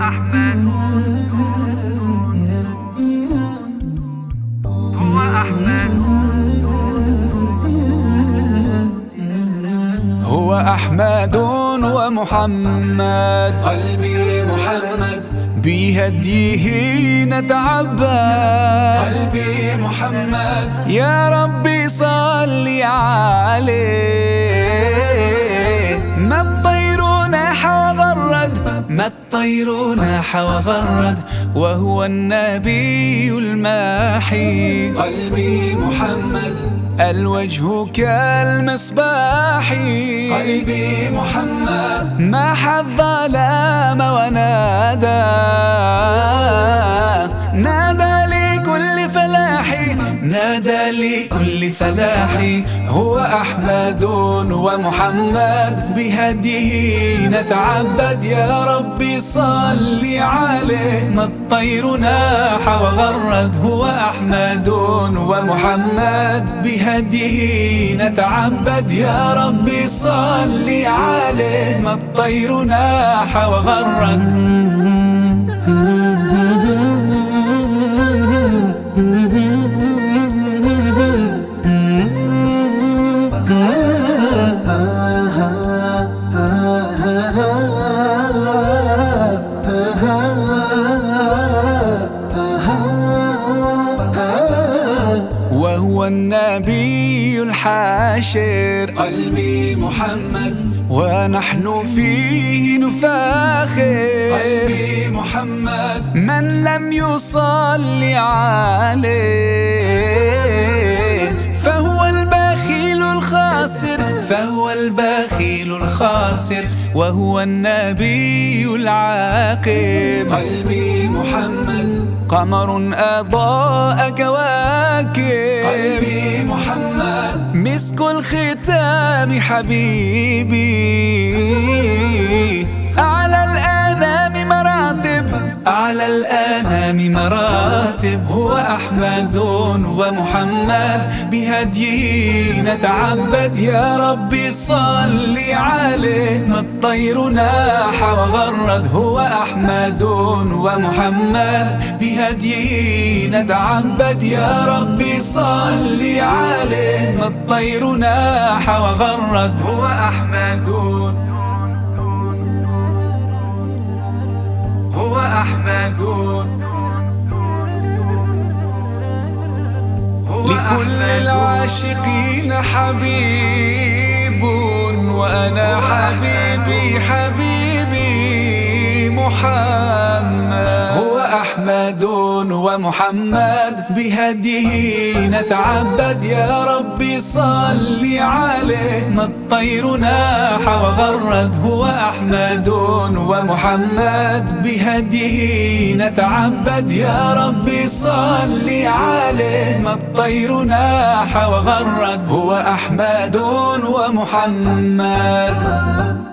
أحمد هو أحمد هو أحمد ومحمد، قلبي محمد بهديه نتعبد. قلبي محمد يا ربي صل عليه. ما الطير ناح وغرد، ما الطير ناح وغرد، وهو النبي الماحي. قلبي محمد الوجه كالمصباح، قلبي محمد ماح الظلام ونادى، نادى لكل فلاح، نادى لكل فلاح. هو أحمد ومحمد، بهديه نتعبد. يا ربي صل عليه. ما الطير ناح وغرد، هو أحمد ومحمد، بهديه نتعبد. يا ربي صل عليه. ما الطير ناح وغرد. وهو النبي الحاشر، قلبي محمد ونحن فيه نفاخر. قلبي محمد من لم يصل عليه فهو البخيل الخاسر، فهو البخيل الخاسر. وهو النبي العاقب، قلبي محمد قمر أضاء كواكب. قلبي محمد مسك الختام حبيبي، أعلى الأنام مراتب، أعلى الأنام مراتب. هو أحمد ومحمد، بهديه نتعبد. يا ربي صل عليه. ما الطير ناح وغرد، هو أحمد ومحمد، بهديه نتعبد. يا ربي صل عليه. ما الطير ناح وغرد، هو أحمد هو أحمد لكل العاشقين حبيب، وأنا حبيبي حبيبي محمد. هو أحمد ومحمد، بهديه نتعبد. يا ربي صل عليه. ما الطير ناح وغرد، هو أحمد ومحمد، بهديه نتعبد. يا ربي صل عليه. ما الطير ناح وغرد، هو أحمد ومحمد.